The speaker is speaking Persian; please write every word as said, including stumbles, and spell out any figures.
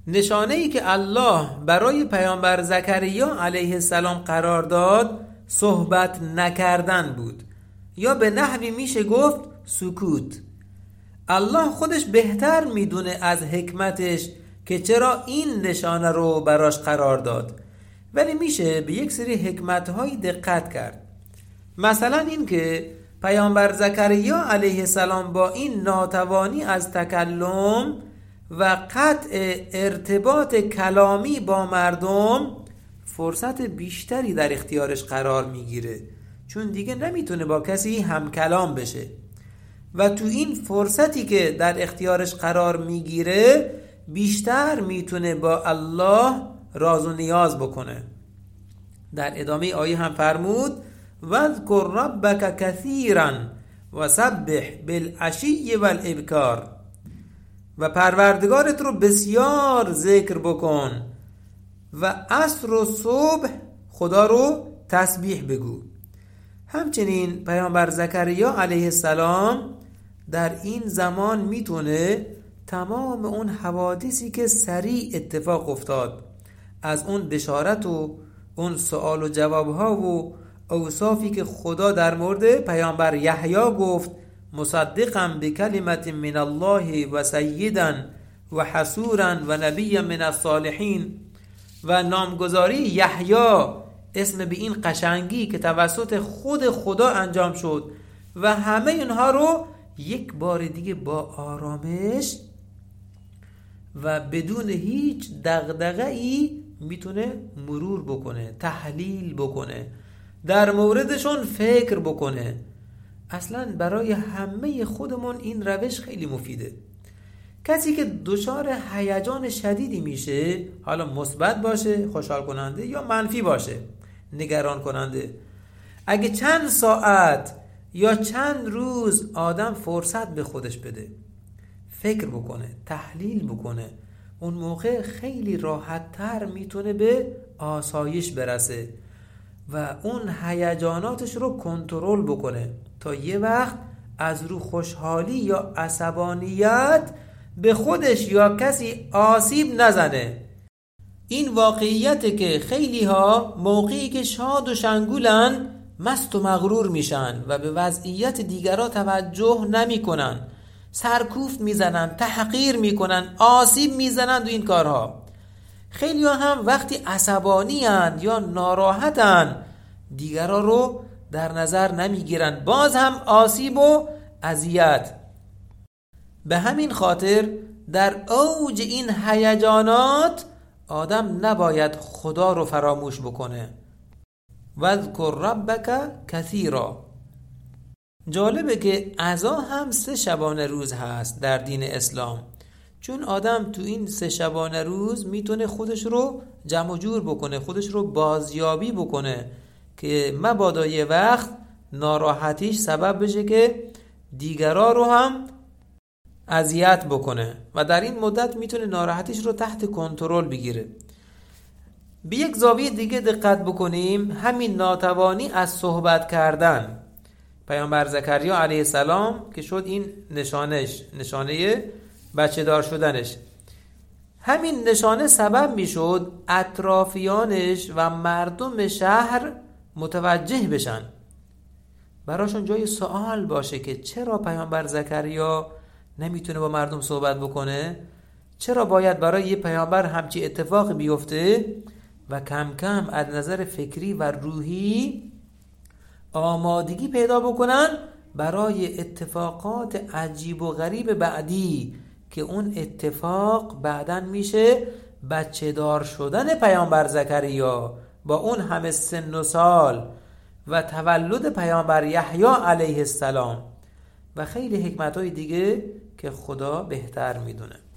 نشانه ای که الله برای پیامبر زکریا علیه السلام قرار داد صحبت نکردن بود، یا به نحوی میشه گفت سکوت. الله خودش بهتر میدونه از حکمتش که چرا این نشانه رو براش قرار داد، ولی میشه به یک سری حکمت‌های دقت کرد. مثلا این که پیامبر زکریا علیه السلام با این ناتوانی از تکلم و قطع ارتباط کلامی با مردم فرصت بیشتری در اختیارش قرار میگیره، چون دیگه نمیتونه با کسی هم کلام بشه و تو این فرصتی که در اختیارش قرار میگیره بیشتر میتونه با الله راز و نیاز بکنه. در ادامه آیه هم فرمود وذکر ربک کثیرا وسبح بالعشی والابکار، و پروردگارت رو بسیار ذکر بکن و عصر و صبح خدا رو تسبیح بگو. همچنین پیامبر زکریا علیه السلام در این زمان میتونه تمام اون حوادثی که سریع اتفاق افتاد، از اون بشارت و اون سوال و جواب ها و اوصافی که خدا در مورد پیامبر یحیی گفت مصدقا بکلمت من الله و سیدا و حسورا و نبی من الصالحین، و نامگذاری یحیی اسم به این قشنگی که توسط خود خدا انجام شد، و همه اینها رو یک بار دیگه با آرامش و بدون هیچ دغدغه‌ای میتونه مرور بکنه، تحلیل بکنه، در موردشون فکر بکنه. اصلا برای همه خودمون این روش خیلی مفیده. کسی که دچار هیجان شدیدی میشه، حالا مثبت باشه خوشحال کننده یا منفی باشه نگران کننده، اگه چند ساعت یا چند روز آدم فرصت به خودش بده، فکر بکنه، تحلیل بکنه، اون موقع خیلی راحت تر میتونه به آسایش برسه و اون هیجاناتش رو کنترل بکنه تا یه وقت از رو خوشحالی یا عصبانیت به خودش یا کسی آسیب نزنه. این واقعیته که خیلی ها موقعی که شاد و شنگولن مست و مغرور میشن و به وضعیت دیگرها توجه نمی کنن، سرکوفت میزنن، تحقیر میکنن، آسیب میزنن دو این کارها. خیلی ها هم وقتی عصبانی هن یا ناراحتن دیگرها رو در نظر نمیگیرن، باز هم آسیب و اذیت. به همین خاطر در اوج این هیجانات آدم نباید خدا رو فراموش بکنه. وذکر ربک کثیرا. جالبه که عزا هم سه شبانه روز هست در دین اسلام، چون آدم تو این سه شبانه روز میتونه خودش رو جمع جور بکنه، خودش رو بازیابی بکنه که مبادا یه وقت ناراحتیش سبب بشه که دیگرها رو هم اذیت بکنه و در این مدت میتونه ناراحتیش رو تحت کنترل بگیره. به یک زاویه دیگه دقت بکنیم، همین ناتوانی از صحبت کردن پیامبر زکریا علیه السلام که شد این نشانش، نشانه بچه دار شدنش، همین نشانه سبب میشد اطرافیانش و مردم شهر متوجه بشن، براشون جای سوال باشه که چرا پیامبر زکریا نمیتونه با مردم صحبت بکنه، چرا باید برای یه پیامبر همچی اتفاق بیفته، و کم کم از نظر فکری و روحی آمادگی پیدا بکنن برای اتفاقات عجیب و غریب بعدی که اون اتفاق بعداً میشه بچه دار شدن پیامبر زکریا با اون همه سن و سال و تولد پیامبر یحیی علیه السلام و خیلی حکمت‌های دیگه که خدا بهتر میدونه.